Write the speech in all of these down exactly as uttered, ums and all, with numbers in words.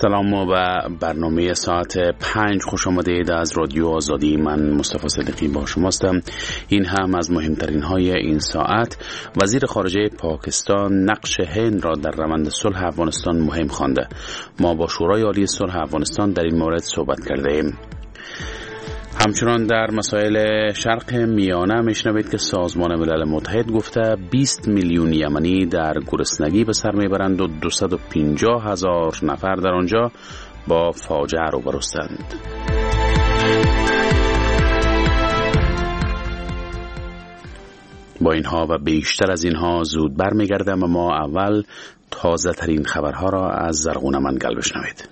سلام و برنامه ساعت پنج خوش آمدید از رادیو آزادی. من مصطفی صدیقی با شماستم. این هم از مهمترین های این ساعت. وزیر خارجه پاکستان نقش هند را در روند صلح افغانستان مهم خوانده. ما با شورای عالی صلح افغانستان در این مورد صحبت کرده ایم. همچنان در مسائل شرق میانه میشنوید که سازمان ملل متحد گفته بیست میلیون یمنی در گرسنگی به سر میبرند و دویست و پنجاه هزار نفر در آنجا با فاجعه روبروستند. با اینها و بیشتر از اینها زود برمیگردم، اما اول تازه ترین خبرها را از زرغون منگل بشنوید.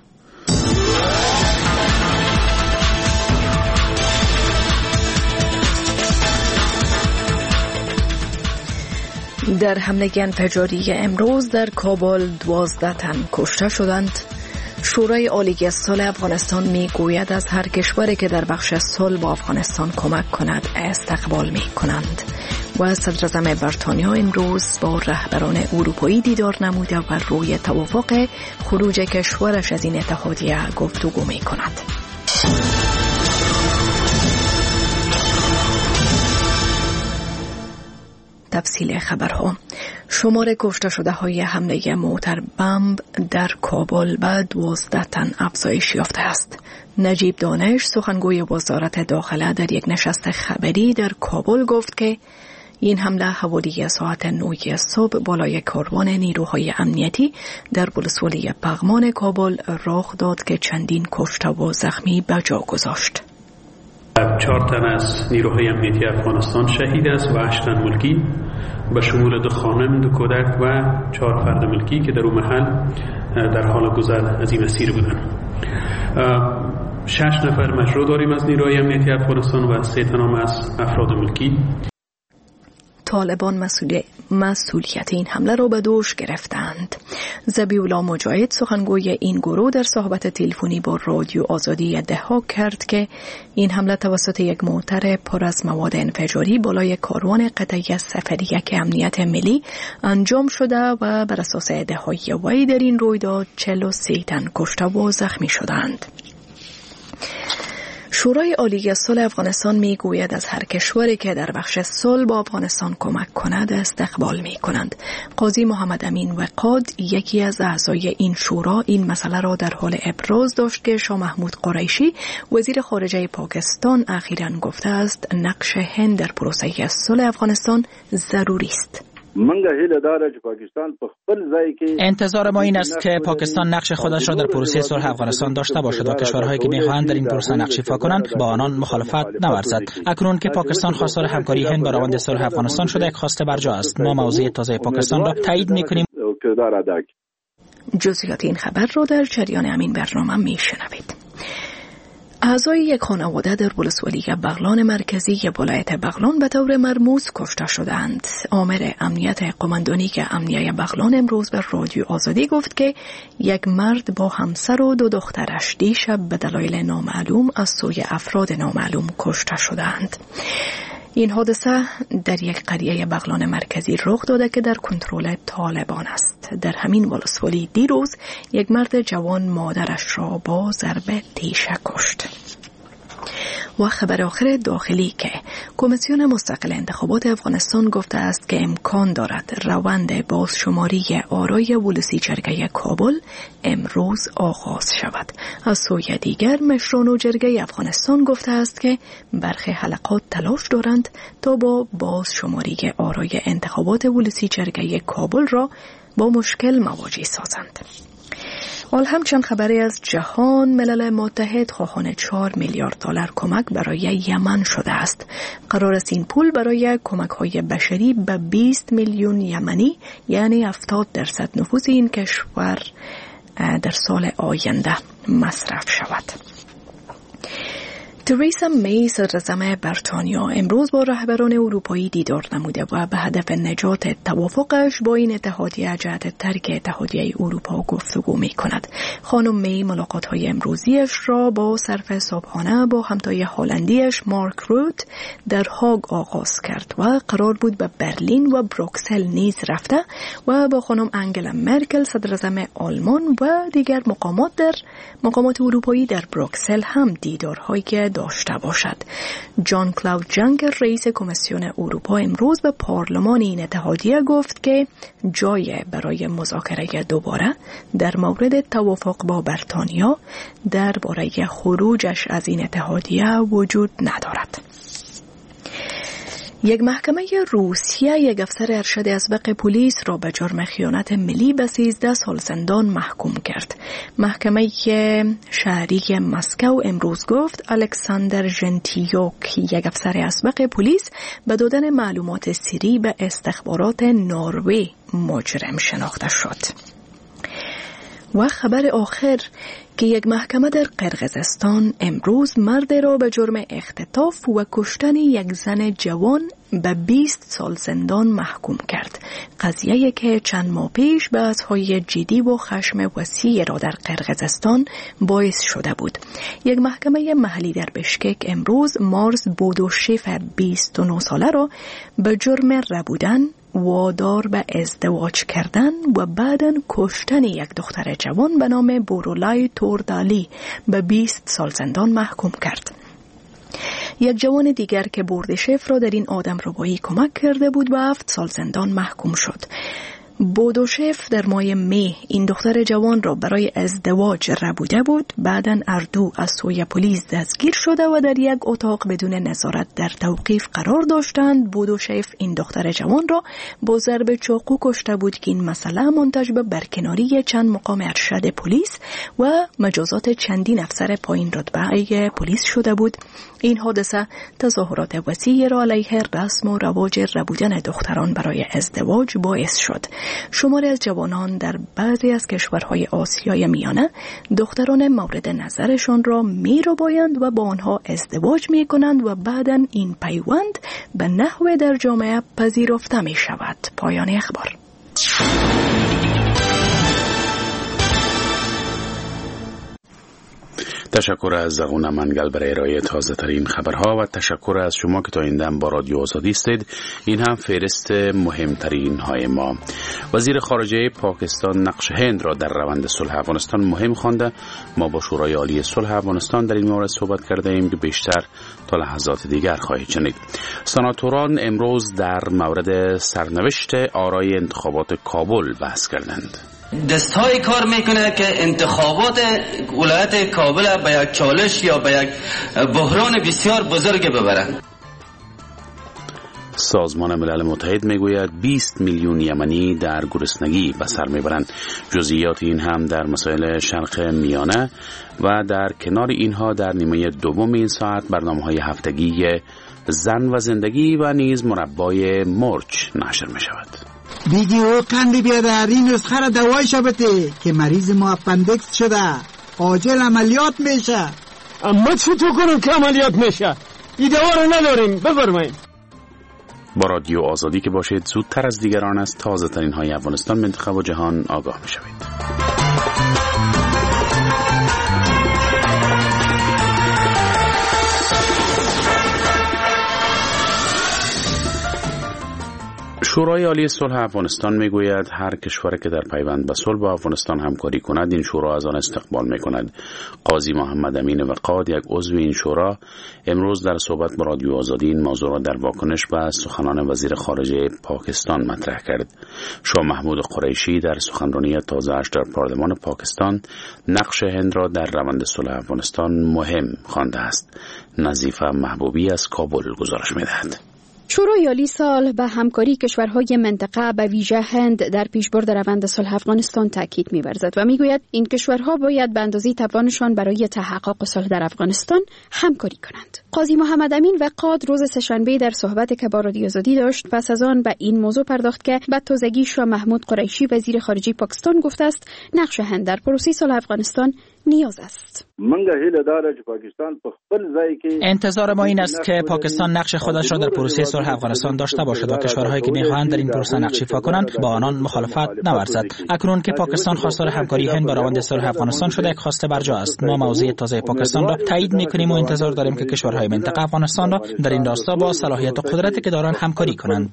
در حمله انفجاری امروز در کابل دوازده تن کشته شدند. شورای عالی صلح افغانستان می گوید از هر کشوری که در بخش صلح با افغانستان کمک کند استقبال می کنند. و صدر اعظم بریتانیا امروز با رهبران اروپایی دیدار نموده و روی توافق خروج کشورش از این اتحادیه گفتگو می کند. تفصیل خبرها. شمار کشته شده های حمله موتر بمب در کابل به دوازده تن افزایش یافته است. نجیب دانش سخنگوی وزارت داخله در یک نشست خبری در کابل گفت که این حمله حوالی ساعت نه صبح بالای کاروان نیروهای امنیتی در ولسوالی پغمان کابل رخ داد که چندین کشته و زخمی به جا گذاشت. چهار تن از نیروهای امنیتی افغانستان شهید است و هشت تن ملکی به شمول دو خانم، دو کودک و چهار فرد ملکی که در اون محل در حال گذر از این مسیر بودند. شش نفر مجروح داریم از نیروهای امنیتی افغانستان و سه تن از افراد ملکی. طالبان مسئول مسئولیت این حمله را به دوش گرفتند. ذبیح‌الله مجاهد سخنگوی این گروه در صحبت تلفنی با رادیو آزادی ادعا کرد که این حمله توسط یک موتر پر از مواد انفجاری بالای کاروان قطعه سفریک امنیت ملی انجام شده و بر اساس ادعای وی در این رویداد چهل و سه تن کشته و زخمی شدند. شورای عالی صلح افغانستان می گوید از هر کشوری که در بخش صلح با افغانستان کمک کند استقبال می کنند. قاضی محمد امین وقاد یکی از اعضای این شورا این مسئله را در حال ابراز داشت که شاه محمود قریشی وزیر خارجه پاکستان اخیراً گفته است نقش هند در پروسه صلح افغانستان ضروری است. انتظار ما این است که پاکستان نقش خودش را در پروسه صلح افغانستان داشته باشد و کشورهایی که می‌خواهند در این پروسه نقش ایفا کنند با آنان مخالفت نورزد. اکنون که پاکستان خواستار همکاری هند با روند صلح افغانستان شده، یک خواسته برجا است. ما موضع تازه پاکستان را تایید می‌کنیم. جزئیات این خبر را در جریان همین برنامه می‌شنوید. اعضای یک خانواده در ولسوالی بغلان مرکزی ولایت بغلان به طور مرموز کشته شدند. آمر امنیت قماندانی امنیه بغلان امروز به رادیو آزادی گفت که یک مرد با همسر و دو دخترش دیشب به دلایل نامعلوم از سوی افراد نامعلوم کشته شدند. این حادثه در یک قریه بغلان مرکزی رخ داده که در کنترل طالبان است. در همین ولسوالی دیروز یک مرد جوان مادرش را با ضرب تیشه کشت. و خبر آخر داخلی که کمیسیون مستقل انتخابات افغانستان گفته است که امکان دارد روند بازشماری آرای ولسی جرگه کابل امروز آغاز شود. از سوی دیگر مشران و جرگه افغانستان گفته است که برخی حلقات تلاش دارند تا با بازشماری آرای انتخابات ولسی جرگه کابل را با مشکل مواجه سازند. حال همچنین خبری از جهان، ملل متحد خواهان چهار میلیارد دلار کمک برای یمن شده است. قرار است این پول برای کمک‌های بشری به بیست میلیون یمنی یعنی هفتاد درصد نفوذ این کشور در سال آینده مصرف شود. تریسا می صدراعظم بریتانیا امروز با رهبران اروپایی دیدار نموده و به هدف نجات توافقش با این اتحادیه جهت ترک اتحادیه اروپا گفتگو می کند. خانم می ملاقات‌های امروزیش را با صرف صبحانه با همتای هلندیش مارک روت در هاگ آغاز کرد و قرار بود به برلین و بروکسل نیز رفته و با خانم انگلا مرکل صدراعظم آلمان و دیگر مقامات در مقامات اروپایی در بروکسل هم دیدارهایی که داشته باشد. جان کلاود جنکر رئیس کمیسیون اروپا امروز به پارلمان این اتحادیه گفت که جای برای مذاکره دوباره در مورد توافق با بریتانیا درباره خروجش از این اتحادیه وجود ندارد. یک محکمه روسیه یک افسر ارشد اسبق پلیس را به جرم خیانت ملی به سیزده سال زندان محکوم کرد. محکمه شهری مسکو امروز گفت الکساندر ژنتیوک یک افسر اسبق پلیس به دادن معلومات سری به استخبارات نروژ مجرم شناخته شد. و خبر آخر که یک محکمه در قرقیزستان امروز مرد را به جرم اختطاف و کشتن یک زن جوان به بیست سال زندان محکوم کرد. قضیه‌ای که چند ماه پیش بحث‌های جدی و خشم وسیع را در قرقیزستان باعث شده بود. یک محکمه محلی در بشکک امروز مارز بودوشیف بیست و نه ساله را به جرم ربودن، وادار به ازدواج کردن و بعداً کشتن یک دختر جوان به نام بورولای توردالی به بیست سال زندان محکوم کرد. یک جوان دیگر که بوردشیف را در این آدمربایی کمک کرده بود به هفت سال زندان محکوم شد. بودوشیف در ماه می این دختر جوان را برای ازدواج ربوده بود. بعداً اردو از سوی پلیس دستگیر شده و در یک اتاق بدون نظارت در توقیف قرار داشتند. بودوشیف این دختر جوان را با ضرب چاقو کشته بود که این مسئله منتج به برکناری چند مقام ارشد پلیس و مجازات چندین افسر پایین رتبه پلیس شده بود. این حادثه تظاهرات وسیع را علیه رسم و رواج ربودن دختران برای ازدواج باعث شد. شماری از جوانان در بعضی از کشورهای آسیای میانه دختران مورد نظرشان را می‌ربایند و با آنها ازدواج می‌کنند و بعداً این پیوند به نحو در جامعه پذیرفته می‌شود. پایان اخبار. تشکر از زغون منگل برای ارائه تازه ترین خبرها و تشکر از شما که تا این دم با رادیو آزادی استید. این هم فهرست مهمترین های ما. وزیر خارجه پاکستان نقش هند را در روند صلح افغانستان مهم خوانده. ما با شورای عالی صلح افغانستان در این مورد صحبت کرده ایم که بیشتر تا لحظات دیگر خواهید شنید. سناتوران امروز در مورد سرنوشت آرای انتخابات کابل بحث کردند. دستای کار میکنه که انتخابات ولایت کابل به یک چالش یا به یک بحران بسیار بزرگ ببرند. سازمان ملل متحد میگوید بیست میلیون یمنی در گرسنگی به سر میبرند. جزئیات این هم در مسائل شرق میانه و در کنار اینها در نیمه دوم این ساعت برنامه‌های هفتگی زن و زندگی و نیز مربای مرچ نشر میشود. ویدیو قندی بیادر این نسخه را دوایش بده که مریض ما اپندکس شده عاجل عملیات میشه. اما چطور کنم که عملیات میشه؟ این دوا رو نداریم. بفرمایید. با رادیو آزادی که باشید زودتر از دیگران از تازه ترین های افغانستان، منطقه و جهان آگاه میشوید. شورای عالی صلح افغانستان میگوید هر کشوری که در پیوند به صلح با افغانستان همکاری کند این شورا از آن استقبال میکند. قاضی محمد امین وقاد، یک عضو این شورا، امروز در صحبت با رادیو آزادی این موضوع را در واکنش به سخنان وزیر خارجه پاکستان مطرح کرد. شاه محمود قریشی در سخنرانی تازه‌اش در پارلمان پاکستان نقش هند را در روند صلح افغانستان مهم خوانده است. نظیفه محبوبی از کابل گزارش میدهد. شورای عالی صلح به همکاری کشورهای منطقه به ویژه هند در پیشبرد روند صلح افغانستان تاکید می‌ورزد و میگوید این کشورها باید به اندازه توانشان برای تحقق صلح در افغانستان همکاری کنند. قاضی محمد امین وقاد روز سه‌شنبه در صحبتی که با رادیو آزادی داشت پس از آن به این موضوع پرداخت که به تازگی شاه محمود قریشی وزیر خارجه پاکستان گفته است نقش هند در پروسه صلح افغانستان نیاز است. انتظار ما این است که پاکستان نقش خودش را در پروسه صلح افغانستان داشته باشد و کشورهایی که می‌خواهند در این پروسه نقش ایفا کنند با آنان مخالفت نورزد. اکنون که پاکستان خواستار همکاری هند با روند صلح افغانستان شده، یک خواسته برجا است. ما موضع تازه پاکستان را تایید می‌کنیم و انتظار داریم که کشورهای منطقه افغانستان را در این راستا با صلاحیت و قدرتی که دارند همکاری کنند.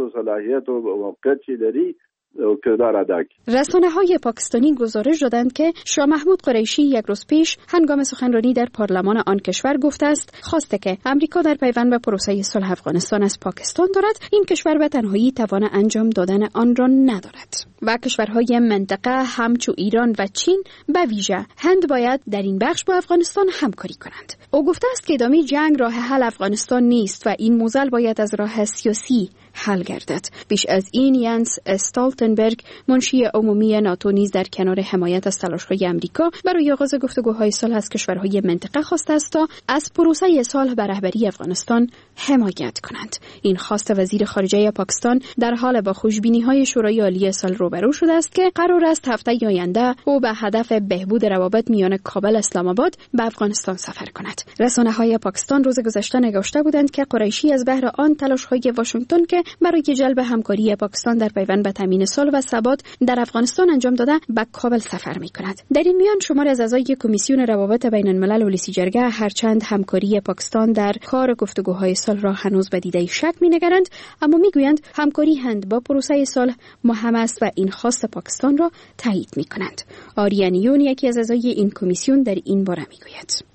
رسانه های پاکستانی گزارش دادند که شاه محمود قریشی یک روز پیش هنگام سخنرانی در پارلمان آن کشور گفته است خواسته که امریکا در پیوند به پروسه صلح افغانستان از پاکستان دارد، این کشور به تنهایی توان انجام دادن آن را ندارد و کشورهای منطقه همچو ایران و چین به ویژه هند باید در این بخش با افغانستان همکاری کنند. او گفته است که ادامه جنگ راه حل افغانستان نیست و این موزل باید از راه سیاسی حل گردد. بیش از این ینس استالتنبرگ منشی عمومی ناتو نیز در کنار حمایت از تلاش‌های آمریکا برای آغاز گفتگوهای صلح از کشورهای منطقه خواسته است تا از پروسه صلح به رهبری افغانستان حمایت کنند. این خواست وزیر خارجه پاکستان در حال با خوشبینی‌های شورای عالی صلح روبرو شده است که قرار است هفته آینده او به هدف بهبود روابط میان کابل اسلام آباد به افغانستان سفر کند. رسانه‌های پاکستان روز گذشته نگاشته بودند که قریشی از بهر آن تلاش‌های واشنگتن که برای جلب همکاری پاکستان در پیوند به تامین صلح و ثبات در افغانستان انجام داده به کابل سفر می‌کند. در این میان شمار از اعضای کمیسیون روابط بین الملل و لیسی جرگه هرچند همکاری پاکستان در کار گفتگوهای صلح را هنوز به دیده شک می‌نگرند، اما می‌گویند همکاری هند با پروسه صلح مهم است و این خواست پاکستان را تایید می‌کنند. آریانیون یکی از اعضای این کمیسیون در این باره می‌گوید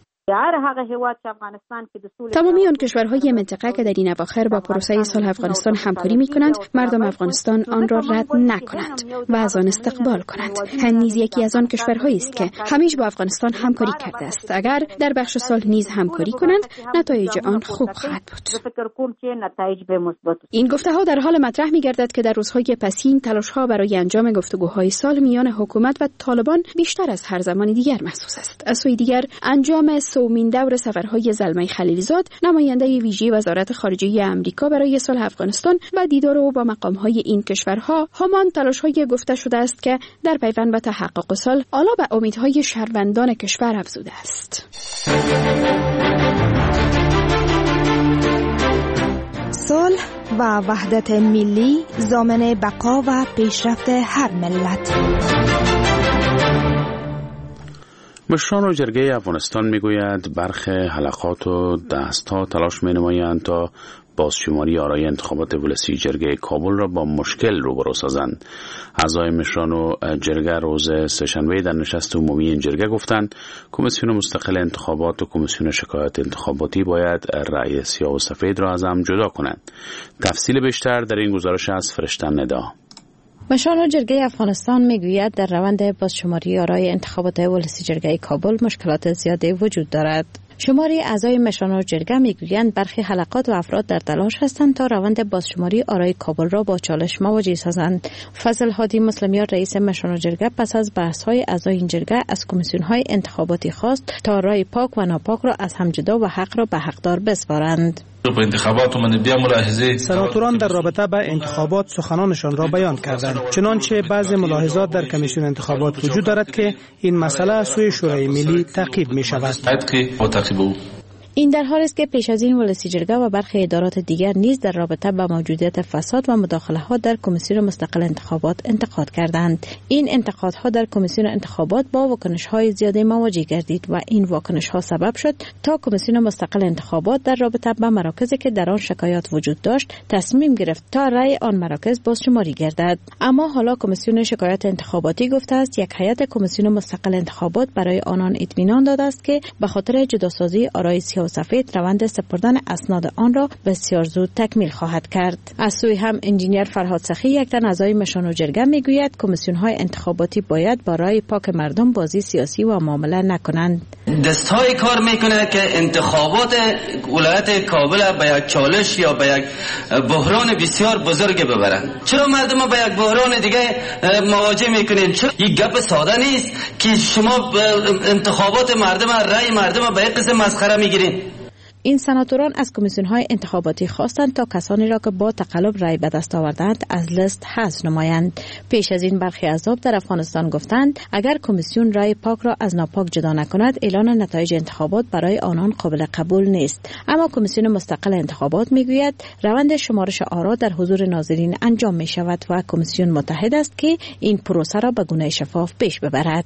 تمامی آن کشورهای منطقه که در این اواخر با پروسه صلح افغانستان همکاری می‌کنند، مردم افغانستان آن را رد نکنند و از آن استقبال کنند. هند نیز یکی از آن کشورهایی است که همیشه با افغانستان همکاری کرده است. اگر در بخش صلح نیز همکاری کنند، نتایج آن خوب خواهد بود. این گفته‌ها در حال مطرح می‌گردد که در روزهای پسین تلاش‌ها برای انجام گفتگوهای صلح میان حکومت و طالبان بیشتر از هر زمان دیگر محسوس است. از سوی دیگر انجام دومین دور سفرهای زلمه خلیلزاد، نماینده ویژه وزارت خارجه آمریکا برای صلح افغانستان و دیدار او با مقام‌های این کشورها همان تلاش‌های گفته شده است که در پیوند به تحقق صلح علا به امیدهای شهروندان کشور افزوده است. صلح و وحدت ملی ضامن بقا و پیشرفت هر ملت. مشران جرگه افغانستان میگوید برخی حلقات و دست‌ها تلاش می‌نمایند تا بازشماری آرای انتخابات ولسی جرگه کابل را با مشکل روبرو سازند. اعضای مشران و جرگه روز سه‌شنبه در نشست عمومی این جرگه گفتند کمیسیون مستقل انتخابات و کمیسیون شکایات انتخاباتی باید رأی سیاه و سفید را از هم جدا کنند. تفصیل بیشتر در این گزارش از فرشته ندا. مشران جرگه افغانستان میگوید در روند بازشماری آرای انتخابات ولسی جرگه کابل مشکلات زیادی وجود دارد. شماری اعضای مشران جرگه میگویند برخی حلقات و افراد در تلاش هستند تا روند بازشماری آرای کابل را با چالش مواجه سازند. فضل هادی مسلمیان رئیس مشران جرگه پس از بحث‌های اعضای این جرگه از کمیسیون‌های انتخاباتی خواست تا رای پاک و ناپاک را از هم جدا و حق را به حقدار بسپارند. با انتخابات بیا ملاحظه سناتوران در رابطه با انتخابات سخنانشان را بیان کردند. چنانچه بعضی ملاحظات در کمیسیون انتخابات وجود دارد که این مسئله سوی شورای ملی تعقیب می شود. این در حالی است که پیش از این ولسی جرگه و برخی ادارات دیگر نیز در رابطه با موجودیت فساد و مداخله‌ها در کمیسیون مستقل انتخابات انتقاد کردند. این انتقادها در کمیسیون انتخابات با واکنش‌های زیادی مواجه گردید و این واکنش‌ها سبب شد تا کمیسیون مستقل انتخابات در رابطه با مراکزی که در آن شکایات وجود داشت تصمیم گرفت تا رأی آن مراکز بازشماری گردد. اما حالا کمیسیون شکایات انتخاباتی گفته است یک هیئت کمیسیون مستقل انتخابات برای آنان اطمینان داده است که به خاطر جداسازی آرای و سفید روند سپردن اسناد آن را بسیار زود تکمیل خواهد کرد. از سوی هم انجینیر فرهاد سخی یک تن اعضای مشران و جرگه میگوید کمیسیون‌های انتخاباتی باید برای پاک مردم بازی سیاسی و معامله نکنند. دستهای کار میکنه که انتخابات ولایت کابل به یک چالش یا به یک بحران بسیار بزرگ ببرن. چرا مردم به یک بحران دیگه مواجه میکنین؟ چرا یک گپ ساده نیست که شما انتخابات مردم رای مردم به یک قسم مسخره میگیرین؟ این سناتوران از کمیسیون‌های انتخاباتی خواستند تا کسانی را که با تقلب رای به دست آوردند از لیست حذف نمایند. پیش از این برخی احزاب در افغانستان گفتند اگر کمیسیون رای پاک را از ناپاک جدا نکند اعلان نتایج انتخابات برای آنان قابل قبول نیست. اما کمیسیون مستقل انتخابات میگوید روند شمارش آرا در حضور ناظرین انجام می شود و کمیسیون متحد است که این پروسه را به گونه شفاف پیش ببرد.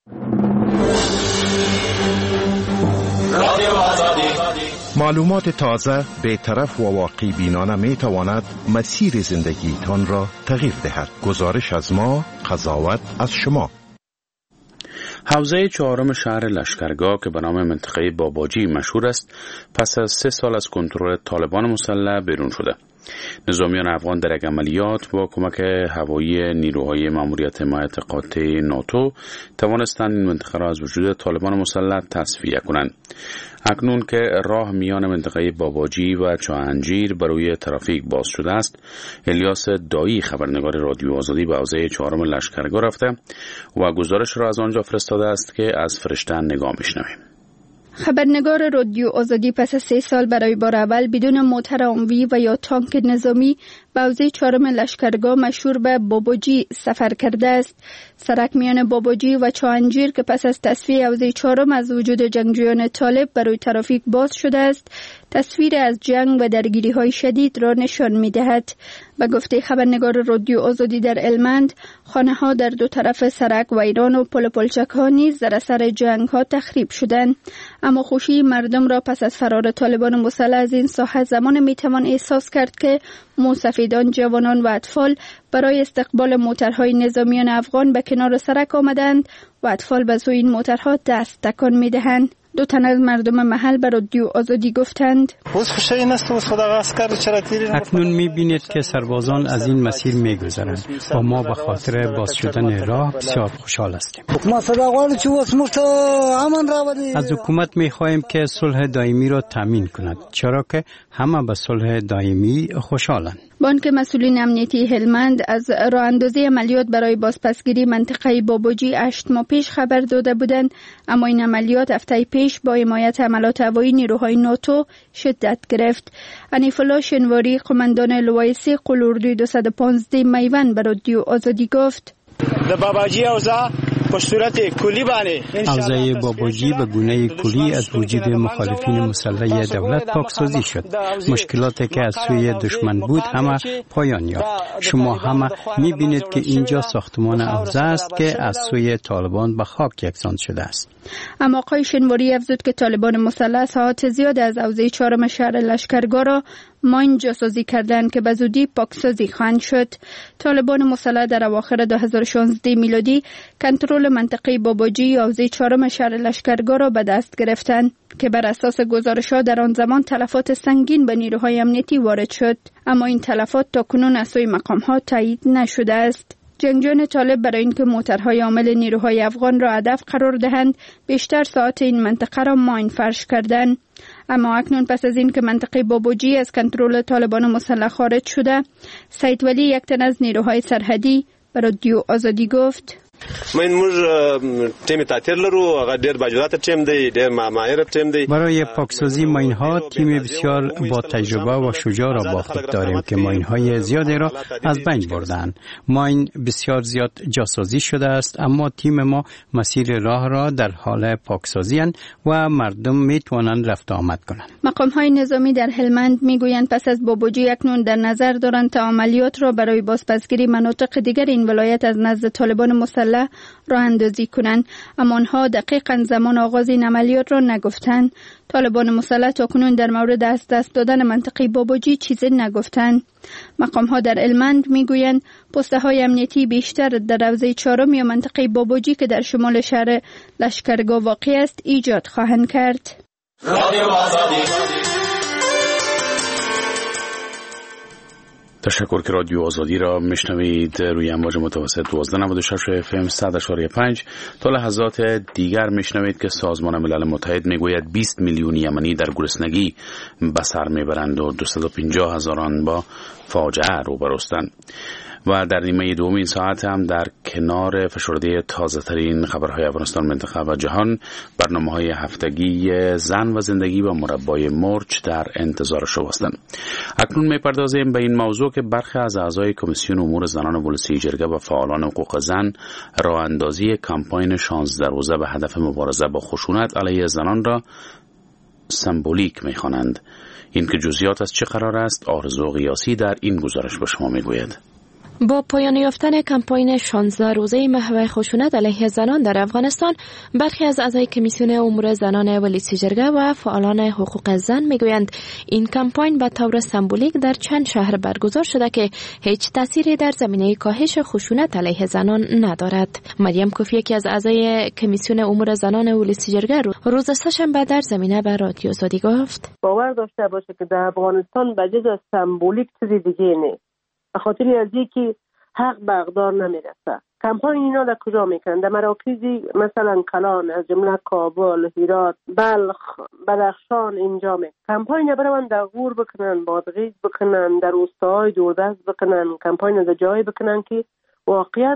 معلومات تازه به طرف و واقعی بینانه می تواند مسیر زندگی تان را تغییر دهد. گزارش از ما، قضاوت از شما. حوزه چهارم شهر لشکرگاه که به نام منطقه باباجی مشهور است، پس از سه سال از کنترل طالبان مسلح بیرون شده. نظامیان افغان در یک عملیات با کمک هوایی نیروهای ماموریت حمایت قاطع ناتو توانستند این منطقه را از وجود طالبان مسلح تصفیه کنند. اکنون که راه میان منطقه باباجی و چاهنجیر برای ترافیک باز شده است، الیاس دایی خبرنگار رادیو آزادی به حوزه چهارم لشکرگاه رفته و گزارش را از آنجا فرستاده است که از فرشتن نگاه میشنویم. خبرنگار رادیو آزادی پس از سه سال برای بار اول بدون موتر آموی و یا تانک نظامی به حوزه چهارم لشکرگاه مشهور به باباجی سفر کرده است. سرک میان باباجی و چاهنجیر که پس از تصفیه حوزه چهارم از وجود جنگجویان طالب برای ترافیک باز شده است، تصویر از جنگ و درگیری های شدید را نشان می دهد. به گفته خبرنگار رادیو آزادی در المند، خانه ها در دو طرف سرک و ایران و پل پلچک ها نیز در اثر جنگ ها تخریب شدند. اما خوشی مردم را پس از فرار طالبان مسلح از این ساحه زمان می توان احساس کرد که موسفیدان، جوانان و اطفال برای استقبال موترهای نظامیان افغان به کنار سرک آمدند و اطفال به سوی این موترها دست تکان می دهند. دو تن از مردم محل به رادیو آزادی گفتند اکنون می بینید که سربازان از این مسیر می گذرند و ما به خاطر باز شدن راه بسیار خوشحال هستیم. از حکومت می خواهیم که صلح دائمی را تامین کند، چرا که همه به صلح دائمی خوشحالند. بانک مسئولین امنیتی هلمند از راه اندازی عملیات برای بازپسگیری منطقه باباجی هشت ماه پیش خبر داده بودند، اما این عملیات هفته پیش با حمایت حملات هوایی نیروهای ناتو شدت گرفت. حنیف الله شنواری، قماندان لوای سه قلوردوی دویست و پانزده میوان به رادیو آزادی گفت: در باباجی حوزه به صورت کلی بانه حوزه باباجی به گونه کلی از وجود مخالفین مسلح دولت پاکسازی شد. مشکلاتی که از سوی دشمن بود همه پایان یافت. شما همه می‌بینید که اینجا ساختمان حوزه است که از سوی طالبان به خاک یکسان شده است. اما آقای شنواری افزود که طالبان مسلح ساعات زیاد از حوزه چهارم شهر لشکرگاه را ماین جاسازی کردند که به زودی پاکسازی خواهند شد. طالبان مسلح در اواخر دو هزار و شانزده میلادی کنترل منطقه باباجی یا حوزه چهارم شهر لشکرگاه را به دست گرفتند که بر اساس گزارش‌ها در آن زمان تلفات سنگین به نیروهای امنیتی وارد شد، اما این تلفات تاکنون از سوی مقام‌ها تایید نشده است. جنگجویان طالب برای اینکه موترهای حامل نیروهای افغان را هدف قرار دهند، بیشتر ساعات این منطقه را ماین فرش کردند. اما اکنون پس از این که منطقه باباجی از کنترل طالبان مسلح خارج شده، سید ولی، یک تن از نیروهای سرحدی، به رادیو آزادی گفت: من موږ تیم تاتیر لرو، هغه ډیر باجوات تیم دی، ډیر ماهر تیم دی. برای پاکسازی ماین ها تیم بسیار با تجربه و شجاع را با خود داریم که ماین های زیادی را از بین بردند. ماین بسیار زیاد جاسازی شده است، اما تیم ما مسیر راه را در حال پاکسازی اند و مردم می توانند رفت آمد کنند. مقام های نظامی در هلمند می گویند پس از باباجی اکنون در نظر دارند تا عملیات را برای بازپسگیری مناطق دیگر این ولایت از نزد طالبان مسلح راه اندازی کنند، اما آنها دقیقاً زمان آغاز این عملیات را نگفتند. طالبان مسلح تاکنون در مورد از دست دادن منطقه باباجی چیزی نگفتند. مقام ها در المند میگویند پسته های امنیتی بیشتر در حوزه چهارم یا منطقه باباجی که در شمال شهر لشکرگاه واقع است ایجاد خواهند کرد. تشکر که رادیو آزادی را میشنوید روی امواج متوسط دوازده و نود و شش اف ام صد و پنج. تا لحظات دیگر میشنوید که سازمان ملل متحد میگوید بیست میلیون یمنی در گرسنگی به سر میبرند و دویست و پنجاه هزاران با فاجعه روبروستند. و در نیمه دوم این ساعت هم در کنار فشرده تازه ترین خبرهای افغانستان، منطقه و جهان، برنامه‌های هفتگی زن و زندگی با مربای مرچ در انتظار شما هستند. اکنون می‌پردازیم به این موضوع که برخی از اعضای کمیسیون امور زنان ولسی جرگه و فعالان حقوق زن راه اندازی کمپاین شانزده روزه به هدف مبارزه با خشونت علیه زنان را سمبولیک می‌خوانند. این که جزئیات از چه قرار است، آرزو قیاسی در این گزارش به شما میگوید. با پایان یافتن کمپاین شانزده روزه محو خشونت علیه زنان در افغانستان، برخی از اعضای کمیسیون امور زنان ولسی جرگه و فعالان حقوق زن میگویند این کمپاین به طور سمبولیک در چند شهر برگزار شده که هیچ تأثیری در زمینه کاهش خشونت علیه زنان ندارد. مریم کوفی که از اعضای کمیسیون امور زنان ولسی جرگه روز سه‌شنبه در زمینه به رادیو آزادی گفت: باور داشته باشه که در افغانستان به جز سمبولیک چیزی دیگه نیست. به خاطر از اینکه حق به اقدار نمیرسه. کمپاین اینا در کجا میکنن؟ در مراکزی مثلا کلان از جمله کابل، هرات، بلخ، بدخشان اینجا می. کمپاین برون در غور بکنن، بادغیس بکنن، در روستاهای دوردست بکنن، کمپاین در جایی بکنن که واقعا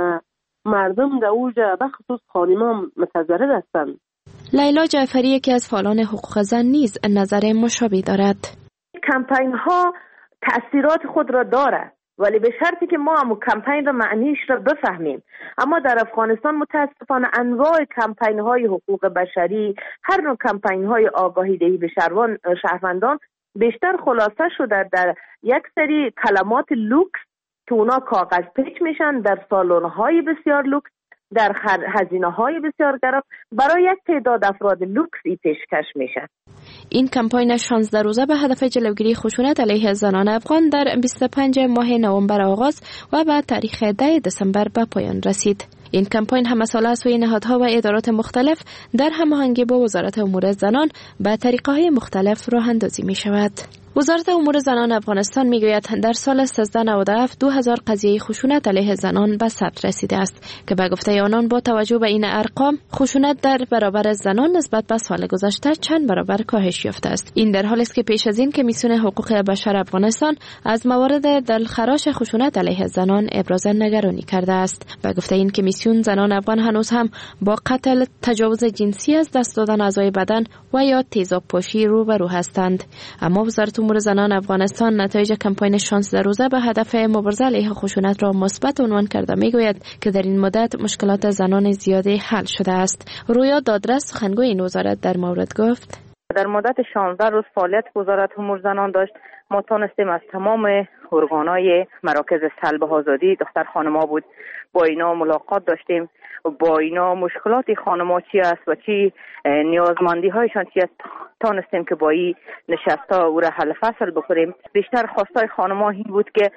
مردم در اوجا به خصوص خانم‌ها متضرر هستن. لیلا جعفری که از فعالان حقوق زن نیز نظر مشابه دارد. کمپاین ها تأثیرات خود را داره، ولی به شرطی که ما هم کمپین را معنیش را بفهمیم. اما در افغانستان متاسفانه انواع کمپین های حقوق بشری، هر نوع کمپین های آگاهی دهی به شهروندان بیشتر خلاصه شده در یک سری کلمات لوکس که اونا کاغذ پیچ میشن در سالن های بسیار لوکس، در هزینه های بسیار گران برای یک تعداد افراد لوکسی پیشکش میشه. این کمپاین شانزده روزه به هدف جلوگیری خشونت علیه زنان افغان در بیست و پنجم ماه نوامبر آغاز و به تاریخ ده دسامبر به پایان رسید. این کمپاین همساله از سوی نهادها و ادارات مختلف در هماهنگی با وزارت امور زنان به طریقه‌های مختلف راه اندازی می شود. وزارت امور زنان افغانستان میگوید در سال سیزده نود و هفت دو هزار قضیه خشونت علیه زنان به ثبت رسیده است که به گفته آنان با توجه به این ارقام خشونت در برابر زنان نسبت به سال گذشته چند برابر کاهش یافته است. این در حالی است که پیش از این کمیسیون حقوق بشر افغانستان از موارد دلخراش خشونت علیه زنان ابراز نگرانی کرده است. به گفته این کمیسیون زنان افغان هنوز هم با قتل، تجاوز جنسی از دست دادن اعضای بدن و یا تیزاب پاشی روبرو هستند. اما وزارت امور زنان افغانستان نتایج کمپاین شانزده روزه به هدف مبارزه علیه خشونت را مثبت عنوان کرده میگوید که در این مدت مشکلات زنان زیادی حل شده است. رویا دادرس سخنگوی این وزارت در مورد گفت: در مدت شانزده روز فعالیت وزارت امور زنان داشت. ما تونستیم از تمام ارگان‌های مراکز سلب آزادی دختر خانم‌ها بود، با اینا ملاقات داشتیم، با اینا مشکلات خانم‌ها چی است و چی نیازمندی هایشان چی است تونستیم که با این نشستا او را حل فصل بکنیم. بیشتر خواستای خانم‌ها این بود که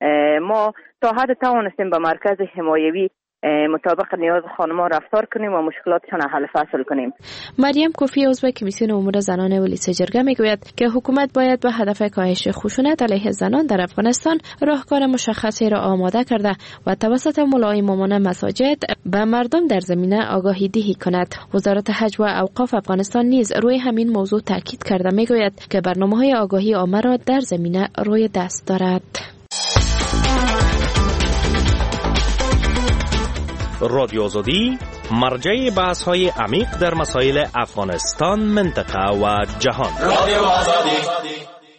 ما تا حد توانستیم به مرکز حمایوی مطابق نیاز خانم‌ها رفتار کنیم و مشکلاتشان حل فصل کنیم. مریم کوفی عضو کمیسیون امور زنان ولسی جرگه میگوید که حکومت باید به هدف کاهش خشونت علیه زنان در افغانستان راهکار مشخصی را آماده کرده و توسط ملایمامان مساجد به مردم در زمینه آگاهی دهی کند. وزارت حج و اوقاف افغانستان نیز روی همین موضوع تاکید کرده میگوید که برنامه‌های آگاهی عامه را در زمینه روی دست دارد. رادیو آزادی مرجع بحث های عمیق در مسائل افغانستان، منطقه و جهان. رادیو آزادی.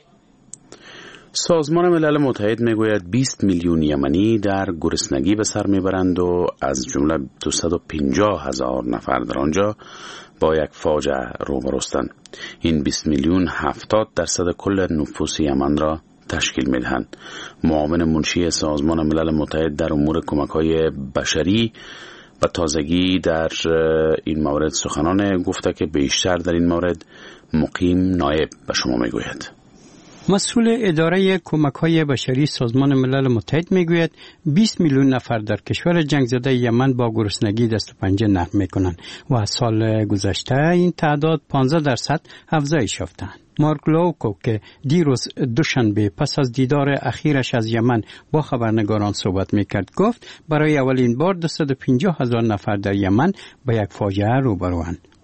سازمان ملل متحد میگوید بیست میلیون یمنی در گرسنگی به سر میبرند و از جمله دویست و پنجاه هزار نفر در آنجا با یک فاجعه روبروستند. این بیست میلیون هفتاد درصد کل نفوس یمن را تشکیل میدهند. معاون منشی سازمان ملل متحد در امور کمک‌های بشری و تازگی در این مورد سخنان گفته که بیشتر در این مورد مقیم نایب به شما میگوید. مسئول اداره کمک‌های بشری سازمان ملل متحد میگوید بیست میلیون نفر در کشور جنگ زده یمن با گرسنگی دست و پنجه نرم میکنند و از سال گذشته این تعداد پانزده درصد افزایش یافتند. مارک لوکو که دیروز دوشنبه پس از دیدار اخیرش از یمن با خبرنگاران صحبت میکرد گفت برای اولین بار دویست و پنجاه هزار نفر در یمن با یک فاجعه روبروند.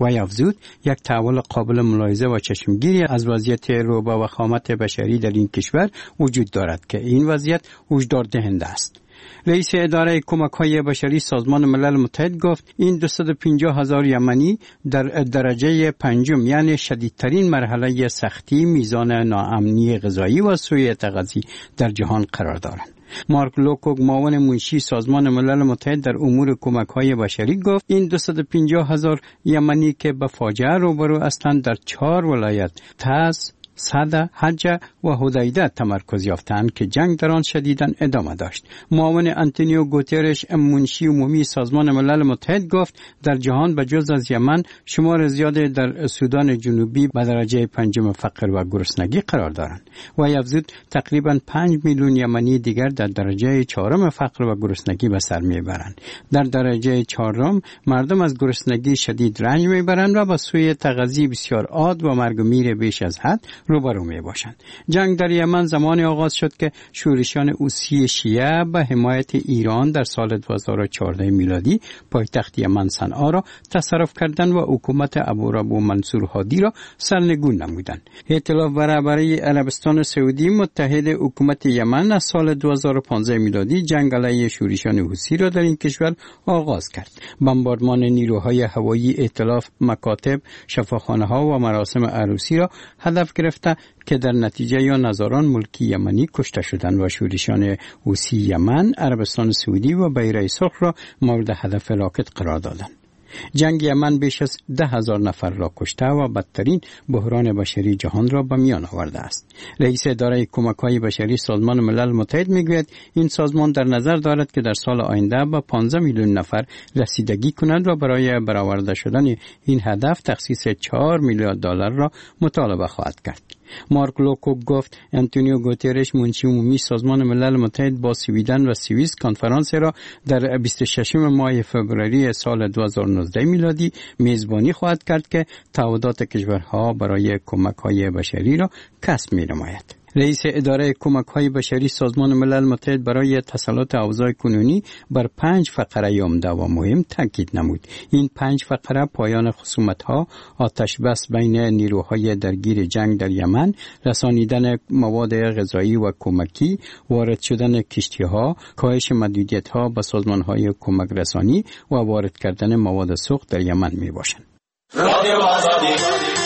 وی افزود یک تحول قابل ملاحظه و چشمگیری از وضعیت روبه و خامت بشری در این کشور وجود دارد که این وضعیت هشدار دهنده است. رئیس اداره کمک‌های بشری سازمان ملل متحد گفت این دویست و پنجاه هزار یمنی در درجه پنجم یعنی شدیدترین مرحله سختی میزان ناامنی غذایی و سوء تغذیه در جهان قرار دارند. مارک لوکوگ معاون منشی سازمان ملل متحد در امور کمک‌های بشری گفت این دویست و پنجاه هزار یمنی که به فاجعه روبرو هستند در چهار ولایت تاز، صدا، حجه و حدیده تمرکز یافتند که جنگ در آن شدیداً ادامه داشت. معاون آنتونیو گوترش منشی عمومی سازمان ملل متحد گفت در جهان به جز از یمن شمار زیادی در سودان جنوبی به درجه پنجم فقر و گرسنگی قرار دارند. و افزود تقریباً پنج میلیون یمنی دیگر در درجه چهارم فقر و گرسنگی به سر میبرند. در درجه چهارم مردم از گرسنگی شدید رنج میبرند و با سوء تغذیه بسیار عاد و مرگ و میر بیش از حد روبرو می باشند. جنگ در یمن زمانی آغاز شد که شورشیان حوثی شیعه به حمایت ایران در سال دو هزار و چهارده میلادی پایتخت یمن صنعا را تصرف کردند و حکومت ابورابو منصور هادی را سرنگون نمودند. ائتلاف برابری عربستان سعودی متحد حکومت یمن از سال دو هزار و پانزده میلادی جنگ علیه شورشیان حوثی را در این کشور آغاز کرد. بمباردمان نیروهای هوایی ائتلاف مکاتب، شفاخانه‌ها و مراسم عروسی را هدف گرفته که در نتیجه یا نظاران ملکی یمنی کشته شدند و شورشیان حوثی یمن، عربستان سعودی و بیره سرخ را مورد هدف راکت قرار دادند. جنگ یمن بیش از ده هزار نفر را کشته و بدترین بحران بشری جهان را به میان آورده است. رئیس اداره کمک‌های بشری سازمان ملل متحد میگوید این سازمان در نظر دارد که در سال آینده به پانزده میلیون نفر رسیدگی کند و برای برآورده شدن این هدف تخصیص چهار میلیارد دلار را مطالبه خواهد کرد. مارک لوکوگ گفت آنتونیو گوترش منشی عمومی سازمان ملل متحد با سویدن و سوئیس کنفرانس را در بیست و ششم ماه فوریه سال دو هزار و نوزده میلادی میزبانی خواهد کرد که تعهدات کشورها برای کمک‌های بشری را کسب می‌نماید. رئیس اداره کمک‌های بشری سازمان ملل متحد برای تسلط اوضاع کنونی بر پنج فقره عمده و مهم تاکید نمود. این پنج فقره پایان خصومت‌ها، آتش بس بین نیروهای درگیر جنگ در یمن، رسانیدن مواد غذایی و کمکی، وارد شدن کشتی‌ها، کاهش محدودیت‌ها به سازمان‌های کمک رسانی و وارد کردن مواد سوخت در یمن می‌باشند. رادیو آزادی.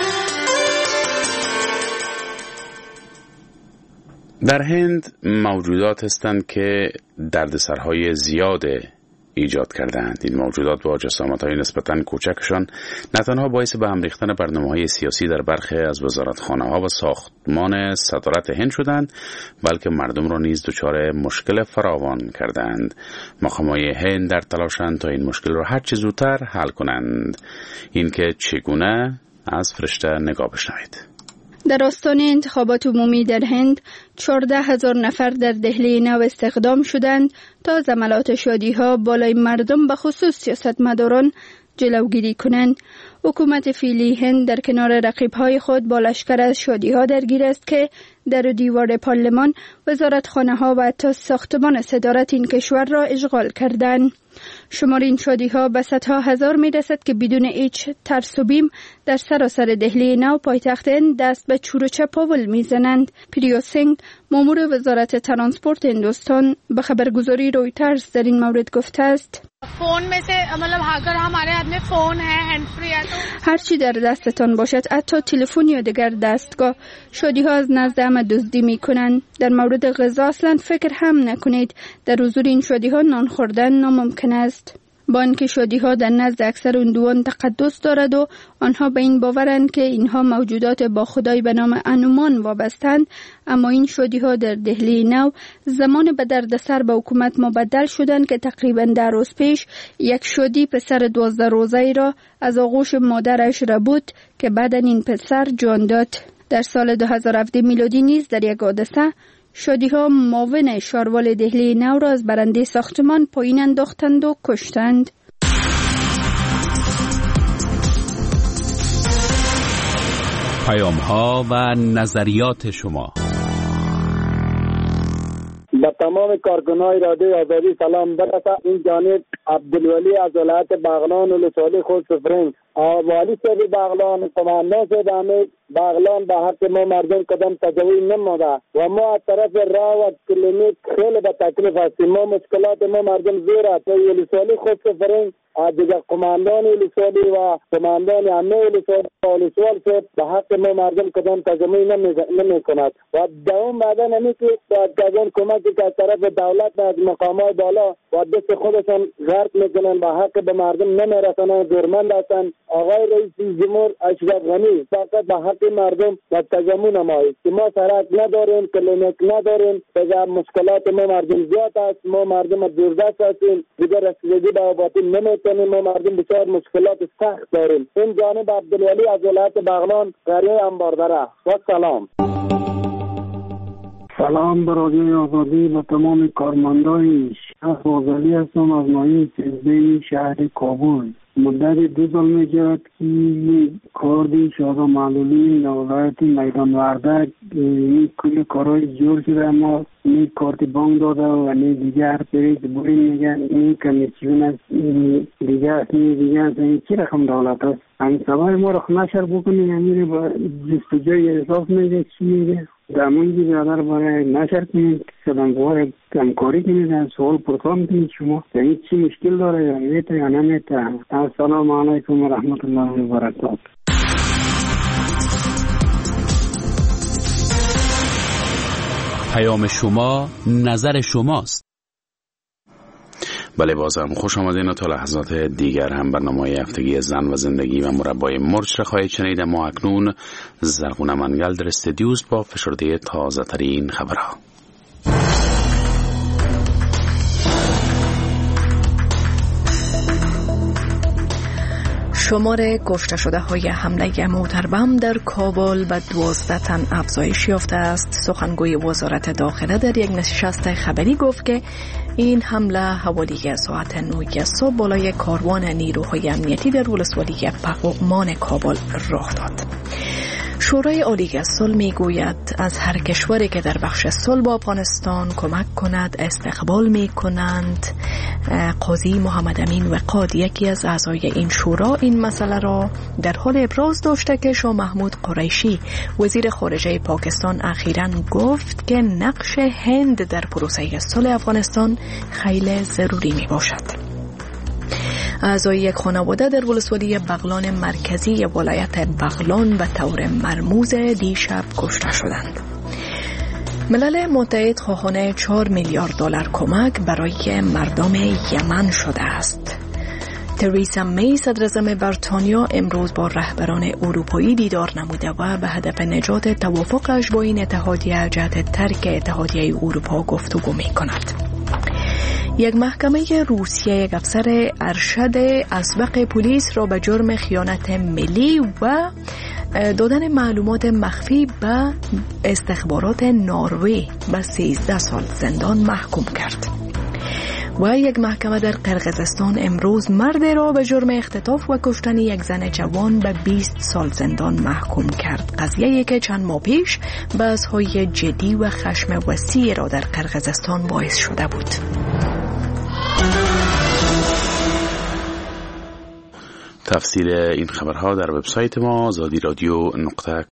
در هند موجودات هستند که دردسرهای زیاد ایجاد کردند. این موجودات با جسامت‌های نسبتاً کوچکشان نه تنها باعث به هم ریختن برنامه‌های سیاسی در برخی از وزارتخانه‌ها و ساختمان صدارت هند شدند، بلکه مردم را نیز دچار مشکل فراوان کردند. مقام‌های هند در تلاشند تا این مشکل را هر چه زودتر حل کنند. این که چگونه از فرشته نگاه بشنوید. در آستانه انتخابات عمومی در هند چهارده هزار نفر در دهلی نو استخدام شدند تا از حملات شادی‌ها بالای مردم به خصوص سیاستمداران جلوگیری کنند. حکومت فعلی هند در کنار رقیب‌های خود با لشکر از شادی‌ها درگیر است که در و دیوار پارلمان، وزارتخانه‌ها و حتی ساختمان صدارت این کشور را اشغال کردند. شمار این شادی‌ها به صدها هزار می‌رسد که بدون هیچ ترس و بیم در سراسر دهلی نو پایتخت هند دست به چور و چپاول می‌زنند. پریو سینگ، مامور وزارت ترانسپورت هندوستان، به خبرگزاری رویترز در این مورد گفته است: فون में से मतलब अगर हमारे हाथ में फोन है हैंड फ्री है तो هر چی در دستتان باشد، حتی تلفن یا دیگر دستگاه، شادی‌ها از نزد همه دزدی می‌کنند. در مورد غذا اصلا فکر هم نکنید. در حضور این شادی‌ها نان خوردن ناممکن است. با اینکه شادی‌ها در نزد اکثر هندوان تقدس دارد و آنها به این باورند که اینها موجودات با خدای به نام هنومان وابستند، اما این شادی‌ها در دهلی نو زمان به دردسر به حکومت مبدل شدند که تقریباً در روز پیش یک شادی پسر دوازده روزه‌ای را از آغوش مادرش را بود که بعداً این پسر جان داد. در سال دو هزار و هفده میلادی نیز در یک حادثه شادی‌ها معاون شاروال دهلی نو را از برنده ساختمان پایین انداختند و کشتند. پیام‌ها و نظریات شما. به تمام کارکنان رادیو آزادی سلام برسه. این جانب عبدالولی از ولایت بغلان ولسوالی خود سفرنگ، والی صاحب بغلان، قماندان صاحب امید بغلان به حق ما مردم قدم تجاوز نموده و ما از طرف راه و کلینیک خیلی به تکلیف هستیم. ما مشکلات ما مردم زیر است. ولسوالی خود سفرنگ دیگر قماندان ولسوالی و قماندان عمه ولسوالی ولسوال صاحب به حق ما مردم قدم تجاوز نمی کند و دوم بعدا نمی که از کمکی که از طرف دولت از مقامات بالا و دست خودشان غرق میکنن به حق به مردم نمیرسانن، زورمند هستند. آقای رئیس جمهور اشرف غنی فقط به حق مردم و تجمع نمایید که ما سرک نداریم، کلینیک نداریم، دیگر مشکلات ما مردم زیاد است. ما مردم دوردست هستیم، دیگر رسیدگی به آبادی نمیتونیم. ما مردم بسیار مشکلات سخت داریم. این جانب عبدالولی از ولایت بغلان قریه انباردره و سلام. سلام برای آزادی و تمام کارمندان شهر آزادی هستم از ناحیه سیزده شهر کابل. مدت دو سال می‌شود که کاردی شادا معلولی ولایت میدان وردک این کل کارهای جور شده، اما این کارت بانک داده و این دیگر پریز بوری میگن این کمیسیون است، این دیگر است، این دیگر است. این چی رقم دولت است؟ این سوال ما را نشر بکنید، یعنی با جستجوی احساس میگه چی میگه دامون کی برادر برای نشر کنید، سلامگوهای همکاری کنید، از سوال پرسان کنید شما این چی مشکل داره یا میته یا نمیته. السلام علیکم و رحمت الله و برکاته. پیام شما نظر شماست. بله، بازم خوش آمدین و تا لحظات دیگر هم برنامه هفتگی زن و زندگی و مربای مرج را خواهید شنید. ما اکنون زرغونه منگل در استدیوز با فشرده تازه ترین خبرها. شمار کشته شده های حمله موتربم در کابل به دوازده تن افزایش یافته است. سخنگوی وزارت داخله در یک نشست خبری گفت که این حمله حوالی ساعت نه صبح بالای کاروان نیروهای امنیتی در ولسوالی پغمان کابل رخ داد. شورای عالی صلح میگوید از هر کشوری که در بخش صلح با افغانستان کمک کند استقبال میکنند. قاضی محمد امین وقاد یکی از اعضای این شورا این مسئله را در حال ابراز داشته که شاه محمود قریشی وزیر خارجه پاکستان اخیراً گفت که نقش هند در پروسه صلح افغانستان خیلی ضروری می باشد. اعضای یک خانواده در ولسوالی بغلان مرکزی ولایت بغلان به طور مرموز دیشب کشته شدند. ملل متحد خواهان چهار میلیارد دلار کمک برای مردم یمن شده است. تریسا می صدراعظم بریتانیا امروز با رهبران اروپایی دیدار نموده و به هدف نجات توافقش با این اتحادیه جهت ترک اتحادیه اروپا گفتگو می کند. یک محکمه روسیه یک افسر ارشد اسبق پلیس را به جرم خیانت ملی و دادن معلومات مخفی به استخبارات نروژ به سیزده سال زندان محکوم کرد. و یک محکمه در قرقیزستان امروز مرد را به جرم اختطاف و کشتن یک زن جوان به بیست سال زندان محکوم کرد. قضیه‌ای که چند ماه پیش بحث‌های جدی و خشم وسیع را در قرقیزستان باعث شده بود. تفسیر این خبرها در وبسایت ما آزادی رادیو نقطه